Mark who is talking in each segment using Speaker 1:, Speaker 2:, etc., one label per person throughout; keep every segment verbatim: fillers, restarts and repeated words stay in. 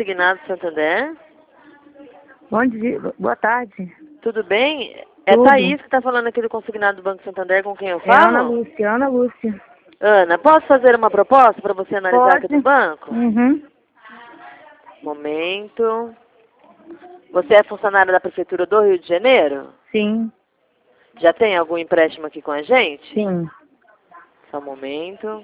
Speaker 1: Consignado Santander?
Speaker 2: Bom dia, boa tarde.
Speaker 1: Tudo bem? É
Speaker 2: Tudo.
Speaker 1: Thaís que está falando aqui do Consignado do Banco Santander, com quem eu
Speaker 2: É Ana
Speaker 1: falo?
Speaker 2: Lúcia, Ana Lúcia.
Speaker 1: Ana, posso fazer uma proposta para você analisar aqui
Speaker 2: Pode.
Speaker 1: do banco?
Speaker 2: Uhum.
Speaker 1: Momento. Você é funcionária da Prefeitura do Rio de Janeiro?
Speaker 2: Sim,
Speaker 1: Já tem algum empréstimo aqui com a gente?
Speaker 2: sim.
Speaker 1: Só um momento.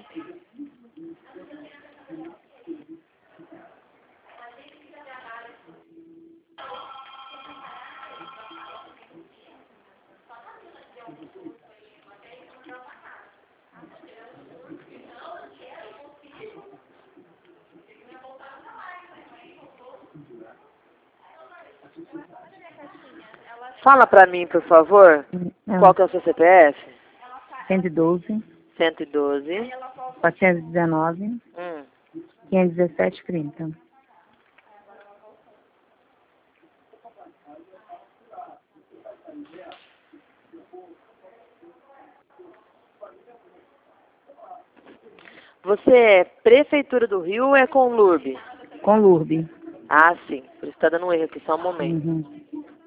Speaker 1: Fala para mim, por favor,
Speaker 2: É.
Speaker 1: qual que é o seu C P F?
Speaker 2: cento e doze,
Speaker 1: cento e doze.
Speaker 2: quatrocentos e dezenove,
Speaker 1: Hum.
Speaker 2: quinhentos e dezessete, trinta.
Speaker 1: Você é Prefeitura do Rio ou é com L U R B?
Speaker 2: Com L U R B.
Speaker 1: Ah, sim. Por isso está dando um erro aqui, só um momento.
Speaker 2: Uhum.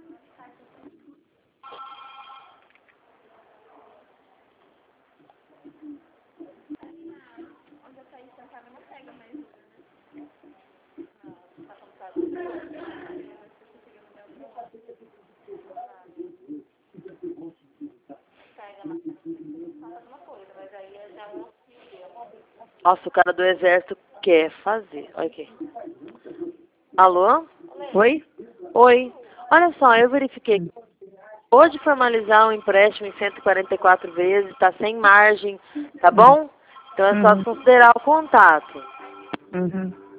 Speaker 1: Nossa, o cara do exército quer fazer. Olha aqui. Alô?
Speaker 2: Oi?
Speaker 1: Oi. Olha só, eu verifiquei. Pode formalizar um empréstimo em cento e quarenta e quatro vezes, está sem margem, tá bom? Então é só
Speaker 2: Uhum.
Speaker 1: considerar o contato.
Speaker 2: Uhum.